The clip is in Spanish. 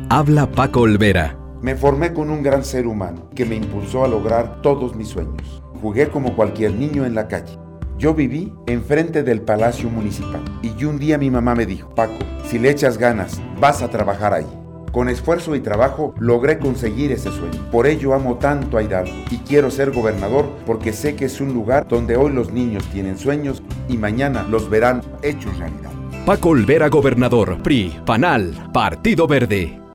Habla Paco Olvera. Me formé con un gran ser humano que me impulsó a lograr todos mis sueños. Jugué como cualquier niño en la calle. Yo viví enfrente del Palacio Municipal y un día mi mamá me dijo: Paco, si le echas ganas, vas a trabajar ahí. Con esfuerzo y trabajo logré conseguir ese sueño. Por ello amo tanto a Hidalgo y quiero ser gobernador porque sé que es un lugar donde hoy los niños tienen sueños y mañana los verán hechos realidad. Paco Olvera, gobernador, PRI, PANAL, Partido Verde.